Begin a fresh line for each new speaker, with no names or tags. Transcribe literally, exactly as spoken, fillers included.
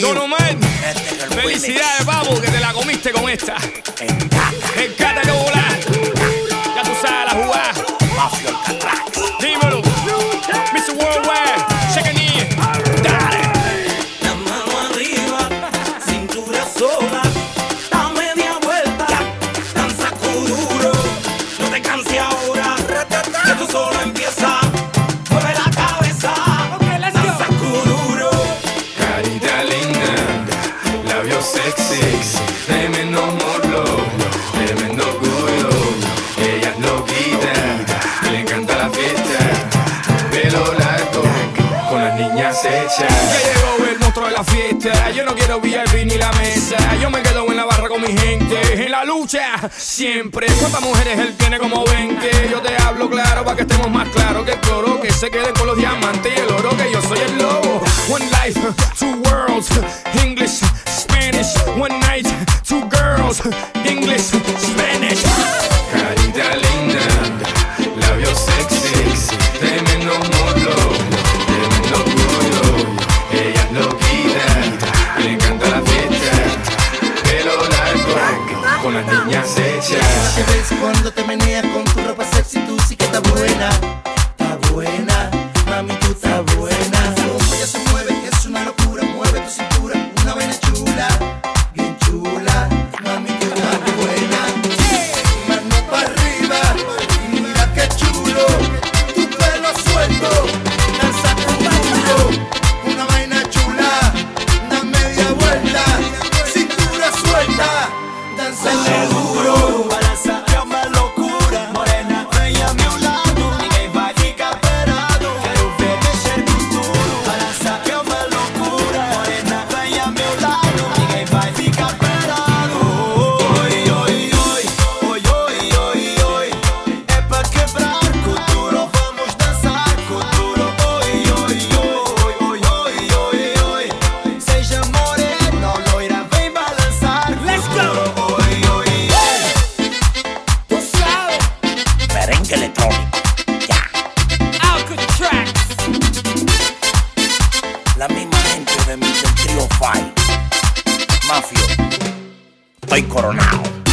Don Omar, felicidades, papu, que te la comiste con esta. Encátate volar. Ya tú sabes la jugada.
Mafio Alcatraz.
Dímelo. mister Worldwide, check it in. Dale.
La mano arriba, cintura sola, da media vuelta, danza duro, no te canses ahora, que tú solo empieza, mueve la cabeza, danza duro.
Carita linda, labios sexy, tremendo morlo, tremendo culo. Ella es loquita, le encanta la fiesta, pelo largo, con las niñas hechas.
Ya llegó el monstruo de la fiesta. Yo no quiero V I P ni la mesa. Yo me quedo en la barra con mi gente. En la lucha, siempre. ¿Cuántas mujeres él tiene? Como veinte. Yo te hablo claro para que estemos más claros. Que el cloro que se quede con los diamantes y el oro. Que yo soy el lobo. One life, two worlds. English, Spanish. One night, two girls. English, Spanish.
Carita linda, labios sexy, tremendo morlo, tremendo culo. Ella es loquita, le encanta la fiesta, pelo largo, con las niñas hechas.
¿Qué ves cuando te meneas con tu ropa sexy? Tú sí que estás buena, está buena, mami, tú estás buena. Como ella se mueve, es una locura, mueve tu cintura, una vaina chula, bien chula, mami, tú estás buena. Mano para arriba, mira qué chulo, tu pelo suelto, danza duro, una vaina chula, da media vuelta, cintura suelta, danza duro.
Balança é uma loucura, morena, vem a meu lado, ninguém vai ficar parado, quero ver mexer com tudo. Balança é uma loucura, morena, vem a meu lado, ninguém vai ficar parado. Oi, oi, oi, oi, oi, oi, oi, é pra quebrar cultura, vamos dançar cultura. Oi, oi, oi, oi, oi, oi, oi, seja morena ou loira, vem balançar. Let's go. Oi, oi, oi.
Tú sabes.
Merengue electrónico, ya.
Alcatraz.
La misma gente de mi del trío Five. Mafio, estoy coronado.